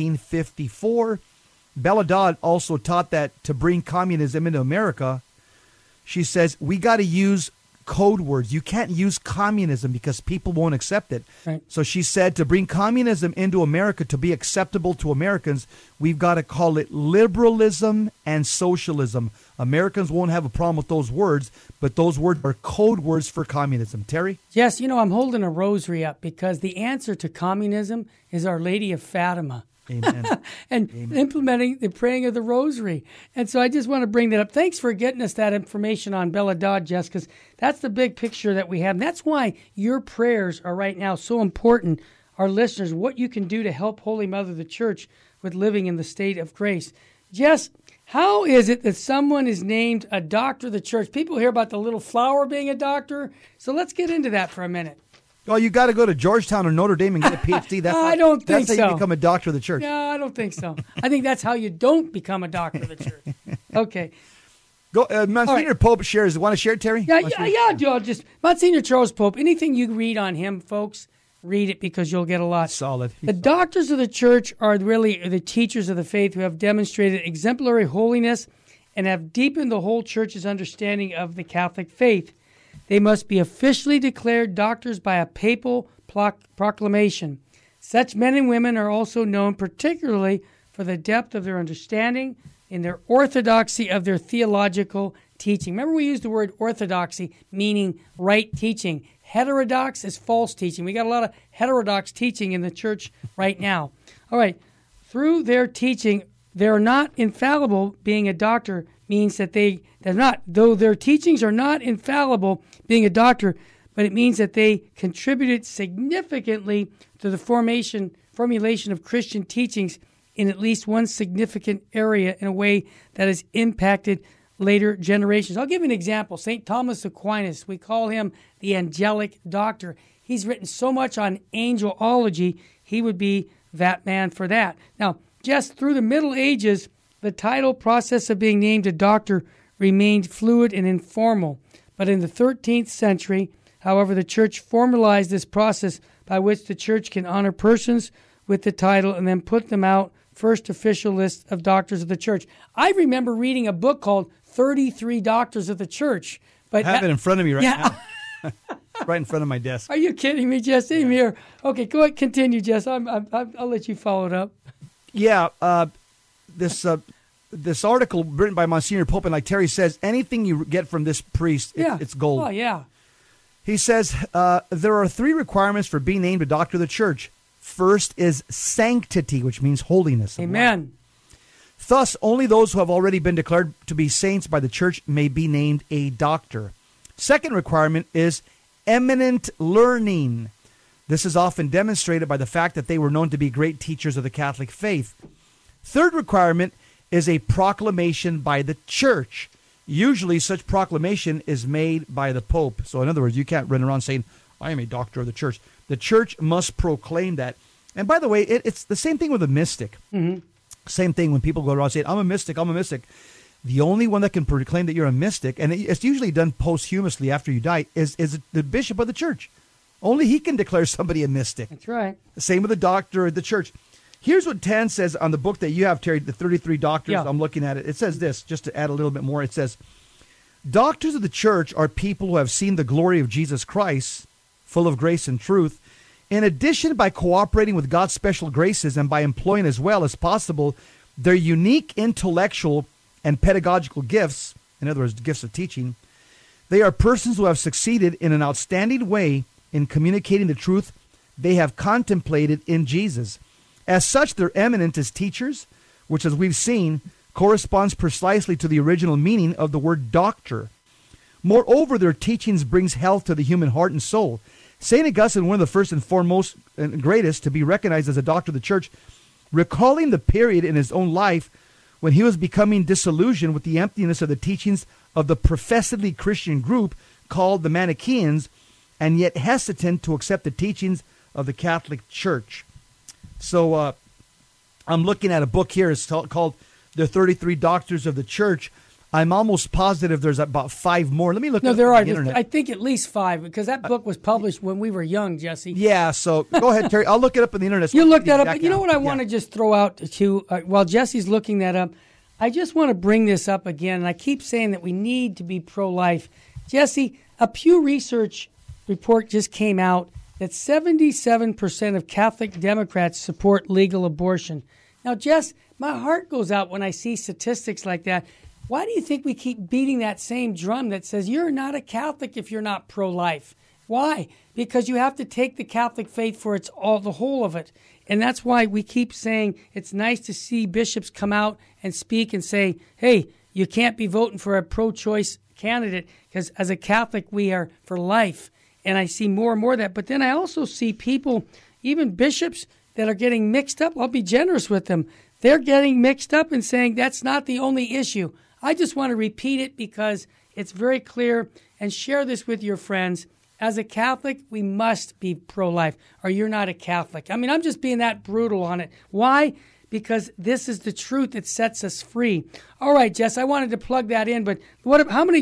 1954. Bella Dodd also taught that to bring communism into America, she says, we got to use code words. You can't use communism because people won't accept it. Right. So she said to bring communism into America to be acceptable to Americans, we've got to call it liberalism and socialism. Americans won't have a problem with those words, but those words are code words for communism. Terry? Yes, I'm holding a rosary up because the answer to communism is Our Lady of Fatima. Amen. And Amen. Implementing the praying of the rosary. And so I just want to bring that up. Thanks for getting us that information on Bella Dodd, Jess, because that's the big picture that we have. And that's why your prayers are right now so important, our listeners, what you can do to help Holy Mother the Church with living in the state of grace. Jess, how is it that someone is named a doctor of the church? People hear about the little flower being a doctor. So let's get into that for a minute. Well, you got to go to Georgetown or Notre Dame and get a PhD. I don't think that's how you become a doctor of the church. No, I don't think so. I think that's how you don't become a doctor of the church. Okay. Go, Monsignor right. Pope shares. Want to share it, Terry? Yeah, just Monsignor Charles Pope. Anything you read on him, folks, read it because you'll get a lot. Solid. The doctors of the church are really the teachers of the faith who have demonstrated exemplary holiness and have deepened the whole church's understanding of the Catholic faith. They must be officially declared doctors by a papal proclamation. Such men and women are also known particularly for the depth of their understanding and their orthodoxy of their theological teaching. Remember, we used the word orthodoxy, meaning right teaching. Heterodox is false teaching. We got a lot of heterodox teaching in the church right now. All right. Through their teaching, they're not infallible. Being a doctor means that they're not, though their teachings are not infallible, being a doctor, but it means that they contributed significantly to the formulation of Christian teachings in at least one significant area in a way that has impacted later generations. I'll give you an example. St. Thomas Aquinas, we call him the angelic doctor. He's written so much on angelology, he would be that man for that. Now, just through the Middle Ages, the title process of being named a doctor remained fluid and informal. But in the 13th century, however, the church formalized this process by which the church can honor persons with the title and then put them out first official list of doctors of the church. I remember reading a book called 33 Doctors of the Church. But I have it in front of me right now. Right in front of my desk. Are you kidding me, Jess? Same here. Okay, go ahead. Continue, Jess. I'll let you follow it up. Yeah, this article written by Monsignor Pope, and like Terry says, anything you get from this priest, it's gold. Oh, yeah. He says there are 3 requirements for being named a doctor of the church. First is sanctity, which means holiness. Amen. Thus, only those who have already been declared to be saints by the church may be named a doctor. Second requirement is eminent learning. This is often demonstrated by the fact that they were known to be great teachers of the Catholic faith. Third requirement is a proclamation by the church. Usually such proclamation is made by the Pope. So in other words, you can't run around saying, I am a doctor of the church. The church must proclaim that. And by the way, it's the same thing with a mystic. Mm-hmm. Same thing when people go around saying, I'm a mystic, I'm a mystic. The only one that can proclaim that you're a mystic, and it's usually done posthumously after you die, is the bishop of the church. Only he can declare somebody a mystic. That's right. Same with the doctor of the church. Here's what Tan says on the book that you have, Terry, the 33 Doctors. Yeah. I'm looking at it. It says this, just to add a little bit more. It says, doctors of the church are people who have seen the glory of Jesus Christ, full of grace and truth. In addition, by cooperating with God's special graces and by employing as well as possible their unique intellectual and pedagogical gifts, in other words, gifts of teaching, they are persons who have succeeded in an outstanding way in communicating the truth they have contemplated in Jesus. As such, they're eminent as teachers, which, as we've seen, corresponds precisely to the original meaning of the word doctor. Moreover, their teachings brings health to the human heart and soul. St. Augustine, one of the first and foremost and greatest to be recognized as a doctor of the church, recalling the period in his own life when he was becoming disillusioned with the emptiness of the teachings of the professedly Christian group called the Manichaeans, and yet hesitant to accept the teachings of the Catholic Church. So I'm looking at a book here. It's called The 33 Doctors of the Church. I'm almost positive there's about 5 more. Let me look. No, up there on are. the internet. I think at least 5 because that book was published when we were young, Jesse. Yeah, so go ahead, Terry. I'll look it up on the internet. You look that up. But you know what I want to just throw out to while Jesse's looking that up, I just want to bring this up again. And I keep saying that we need to be pro-life. Jesse, a Pew Research report just came out that 77% of Catholic Democrats support legal abortion. Now, Jess, my heart goes out when I see statistics like that. Why do you think we keep beating that same drum that says you're not a Catholic if you're not pro-life? Why? Because you have to take the Catholic faith for its all, the whole of it. And that's why we keep saying it's nice to see bishops come out and speak and say, hey, you can't be voting for a pro-choice candidate because as a Catholic, we are for life. And I see more and more of that. But then I also see people, even bishops, that are getting mixed up. I'll be generous with them. They're getting mixed up and saying that's not the only issue. I just want to repeat it because it's very clear and share this with your friends. As a Catholic, we must be pro-life or you're not a Catholic. I mean, I'm just being that brutal on it. Why? Because this is the truth that sets us free. All right, Jess, I wanted to plug that in, but how many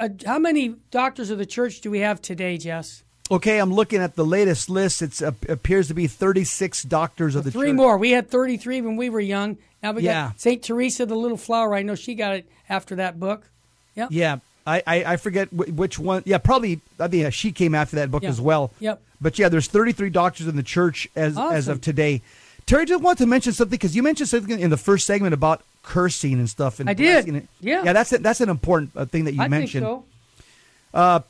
doctors of the church do we have today, Jess? Okay, I'm looking at the latest list. It appears to be 36 doctors of the church. 3 more. We had 33 when we were young. Now we Yeah. got St. Teresa, the Little Flower. I know she got it after that book. Yep. Yeah, I forget which one. Yeah, probably. I mean, she came after that book Yeah. as well. Yep. But yeah, there's 33 doctors in the church as Awesome. of today. Terry, just want to mention something because you mentioned something in the first segment about cursing and stuff. And I did. blessing it. Yeah. Yeah, that's an important thing that you I mentioned. think so.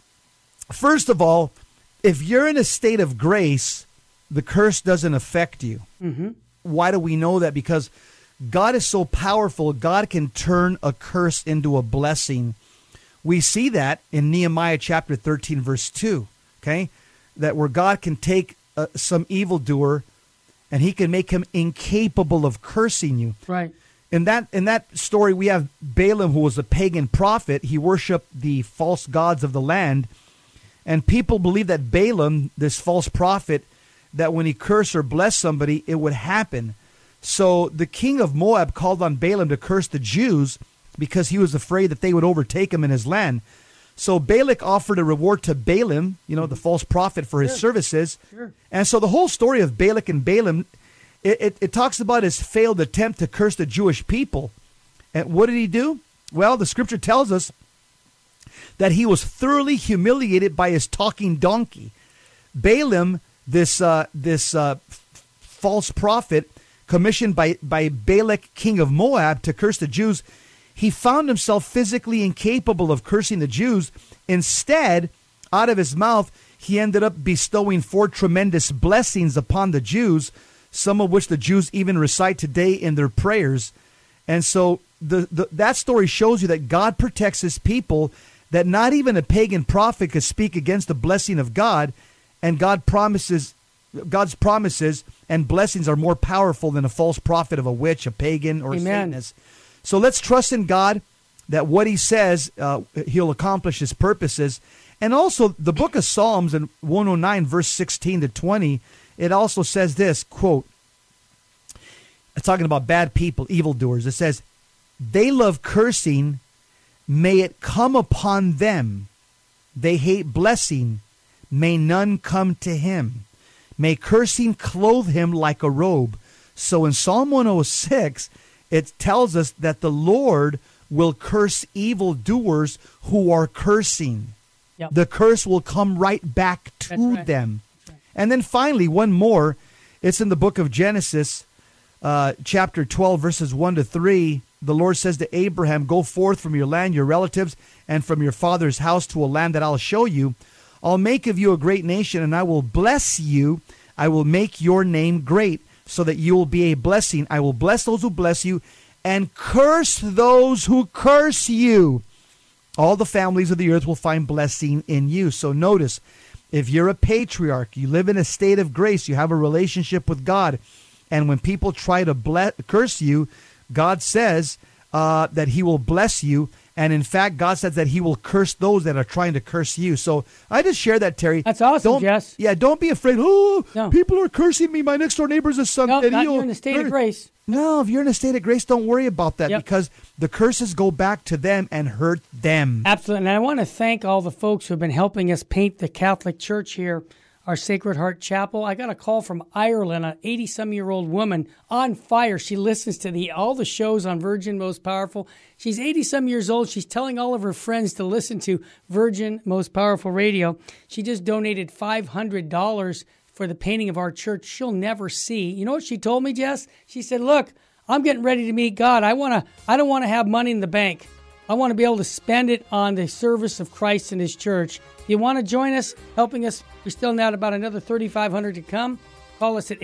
First of all, if you're in a state of grace, the curse doesn't affect you. Mm-hmm. Why do we know that? Because God is so powerful, God can turn a curse into a blessing. We see that in Nehemiah chapter 13, verse 2, okay? That where God can take some evildoer and he can make him incapable of cursing you. Right. in that story, we have Balaam, who was a pagan prophet. He worshipped the false gods of the land. And people believe that Balaam, this false prophet, that when he cursed or blessed somebody, it would happen. So the king of Moab called on Balaam to curse the Jews because he was afraid that they would overtake him in his land. So Balak offered a reward to Balaam, the false prophet, for his services. Sure. And so the whole story of Balak and Balaam, it talks about his failed attempt to curse the Jewish people. And what did he do? Well, the scripture tells us that he was thoroughly humiliated by his talking donkey. Balaam, this false prophet, commissioned by Balak, king of Moab, to curse the Jews, he found himself physically incapable of cursing the Jews. Instead, out of his mouth, he ended up bestowing 4 tremendous blessings upon the Jews, some of which the Jews even recite today in their prayers. And so that story shows you that God protects his people, that not even a pagan prophet could speak against the blessing of God, and God's promises and blessings are more powerful than a false prophet of a witch, a pagan, or a Satanist. So let's trust in God that what he says, he'll accomplish his purposes. And also the book of Psalms in 109, verse 16 to 20, it also says this, quote, it's talking about bad people, evildoers. It says, they love cursing, may it come upon them. They hate blessing, may none come to him. May cursing clothe him like a robe. So in Psalm 106, it tells us that the Lord will curse evildoers who are cursing. Yep. The curse will come right back to them. Right. And then finally, one more. It's in the book of Genesis, chapter 12, verses 1 to 3. The Lord says to Abraham, go forth from your land, your relatives, and from your father's house to a land that I'll show you. I'll make of you a great nation, and I will bless you. I will make your name great, so that you will be a blessing. I will bless those who bless you, and curse those who curse you. All the families of the earth will find blessing in you. So notice, if you're a patriarch, you live in a state of grace, you have a relationship with God, and when people try to curse you, God says that he will bless you. And in fact, God says that he will curse those that are trying to curse you. So I just share that, Terry. That's awesome, Jess. Yeah, don't be afraid. Oh, no. People are cursing me. My next door neighbor's a son. No, you're in a state of grace. No, if you're in a state of grace, don't worry about that, because the curses go back to them and hurt them. Absolutely. And I want to thank all the folks who have been helping us paint the Catholic Church here, our Sacred Heart Chapel. I got a call from Ireland, an 80-some-year-old woman on fire. She listens to all the shows on Virgin Most Powerful. She's 80-some years old. She's telling all of her friends to listen to Virgin Most Powerful Radio. She just donated $500 for the painting of our church she'll never see. You know what she told me, Jess? She said, look, I'm getting ready to meet God. I don't want to have money in the bank. I want to be able to spend it on the service of Christ and his church. If you want to join us, helping us, we still got about another $3,500 to come. Call us at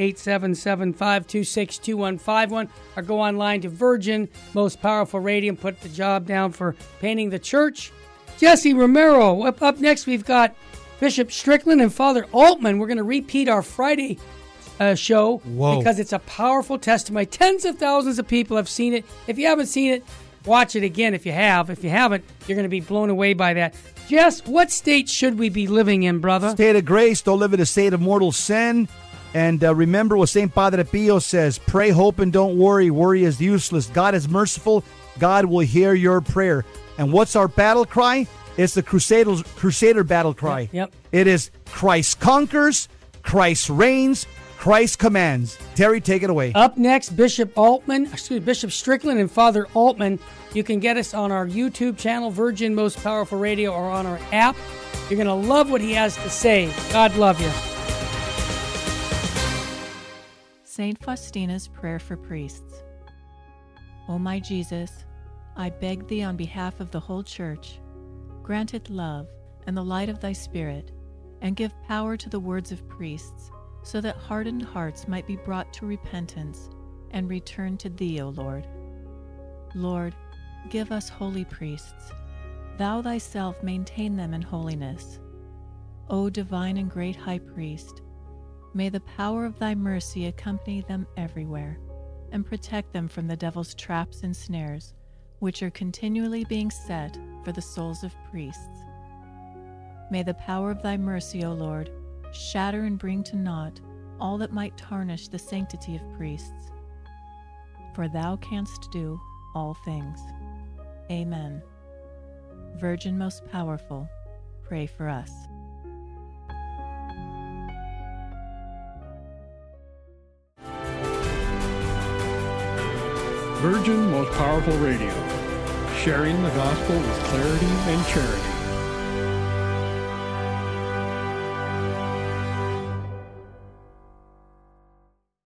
877-526-2151 or go online to Virgin Most Powerful Radio and put the job down for painting the church. Jesse Romero. Up next, we've got Bishop Strickland and Father Altman. We're going to repeat our Friday show because it's a powerful testimony. Tens of thousands of people have seen it. If you haven't seen it, watch it again if you have. If you haven't, you're going to be blown away by that. Jess, what state should we be living in, brother? State of grace. Don't live in a state of mortal sin. And remember what St. Padre Pio says, pray, hope, and don't worry. Worry is useless. God is merciful. God will hear your prayer. And what's our battle cry? It's the Crusader battle cry. Yep. It is Christ conquers, Christ reigns, Christ commands. Terry, take it away. Up next, Bishop Strickland and Father Altman. You can get us on our YouTube channel, Virgin Most Powerful Radio, or on our app. You're going to love what he has to say. God love you. St. Faustina's Prayer for Priests. O my Jesus, I beg thee on behalf of the whole Church, grant it love and the light of thy Spirit, and give power to the words of priests, so that hardened hearts might be brought to repentance and return to thee, O Lord. Lord, give us holy priests. Thou thyself maintain them in holiness. O divine and great High Priest, may the power of thy mercy accompany them everywhere, and protect them from the devil's traps and snares, which are continually being set for the souls of priests. May the power of thy mercy, O Lord, shatter and bring to naught all that might tarnish the sanctity of priests. For thou canst do all things. Amen. Virgin most powerful, pray for us. Virgin Most Powerful Radio, sharing the gospel with clarity and charity.